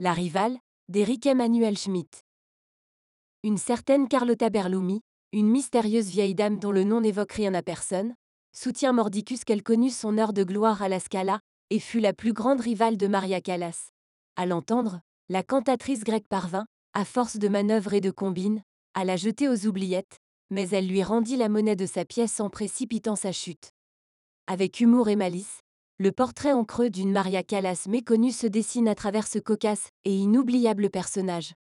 La rivale, d'Eric Emmanuel Schmitt. Une certaine Carlotta Berlumi, une mystérieuse vieille dame dont le nom n'évoque rien à personne, soutient Mordicus qu'elle connut son heure de gloire à la Scala et fut la plus grande rivale de Maria Callas. À l'entendre, la cantatrice grecque parvint, à force de manœuvres et de combines, à la jeter aux oubliettes, mais elle lui rendit la monnaie de sa pièce en précipitant sa chute. Avec humour et malice, le portrait en creux d'une Maria Callas méconnue se dessine à travers ce cocasse et inoubliable personnage.